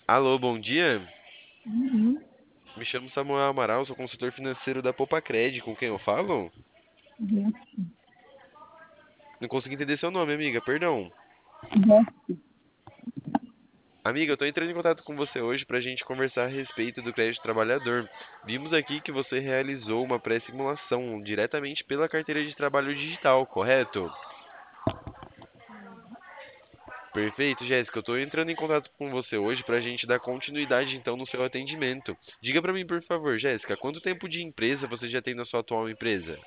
Alô, bom dia. Uhum, Me chamo Samuel Amaral, sou consultor financeiro da Popacred. Com quem eu falo? uhum. Não consegui entender seu nome, amiga, perdão. Já, Amiga, eu tô entrando em contato com você hoje pra gente conversar a respeito do crédito trabalhador. Vimos aqui que você realizou uma pré-simulação diretamente pela carteira de trabalho digital, correto? Perfeito, Jéssica. Eu tô entrando em contato com você hoje pra gente dar continuidade então no seu atendimento. Diga pra mim, por favor, Jéssica, quanto tempo de empresa você já tem na sua atual empresa?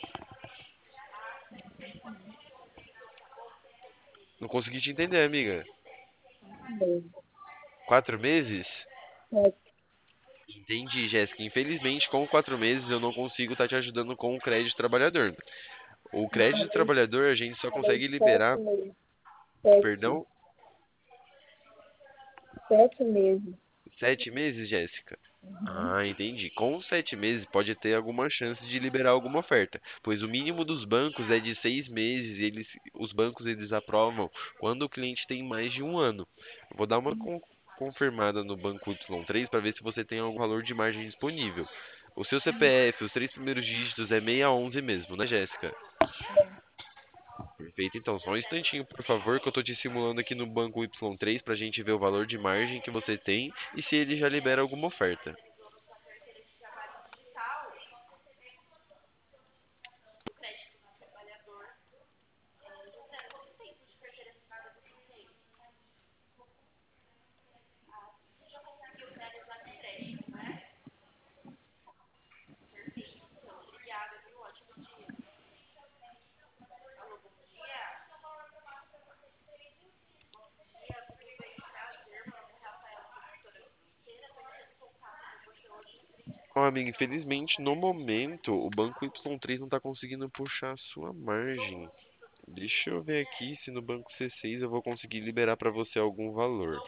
Não consegui te entender, amiga. mesmo. 4 meses? É, Entendi, Jéssica. Infelizmente, com 4 meses eu não consigo estar te ajudando com o crédito trabalhador. O eu crédito falei, trabalhador a gente só falei consegue 7 liberar, meses. 7, perdão, 7 meses. 7 meses, Jéssica. Uhum. Ah, entendi. Com 7 meses pode ter alguma chance de liberar alguma oferta, pois o mínimo dos bancos é de 6 meses e os bancos eles aprovam quando o cliente tem mais de um ano. Eu vou dar uma confirmada no banco Y3 para ver se você tem algum valor de margem disponível. O seu CPF, os três primeiros dígitos é 611 mesmo, né, Jéssica? Perfeito, então, só um instantinho, por favor, que eu tô te simulando aqui no banco Y3 pra gente ver o valor de margem que você tem e se ele já libera alguma oferta. Ó, amigo, infelizmente, no momento, o banco Y3 não tá conseguindo puxar a sua margem. Deixa eu ver aqui se no banco C6 eu vou conseguir liberar pra você algum valor.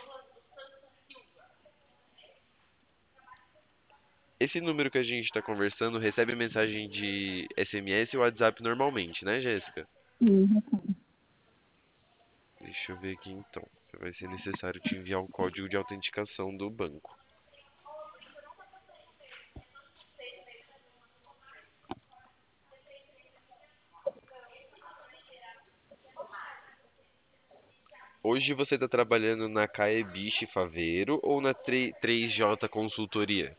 Esse número que a gente tá conversando recebe mensagem de SMS e WhatsApp normalmente, né, Jéssica? Uhum. Deixa eu ver aqui então. Vai ser necessário te enviar o código de autenticação do banco. Hoje você está trabalhando na Caebiche Faveiro ou na 3J Consultoria?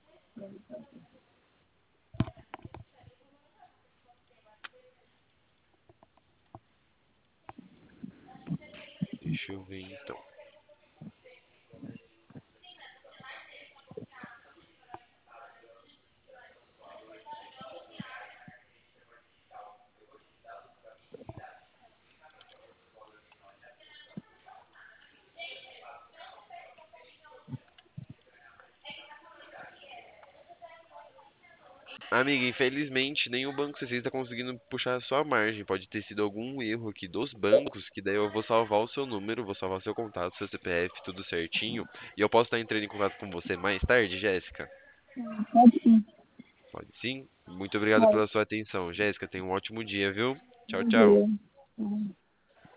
Deixa eu ver então. Amiga, infelizmente nenhum banco C6 está conseguindo puxar a sua margem. Pode ter sido algum erro aqui dos bancos, que daí eu vou salvar o seu número, vou salvar seu contato, seu CPF, tudo certinho. E eu posso estar entrando em contato com você mais tarde, Jéssica? Pode sim. Pode sim? Muito obrigado Pode. pela sua atenção. Jéssica, tenha um ótimo dia, viu? Tchau, tchau. Valeu.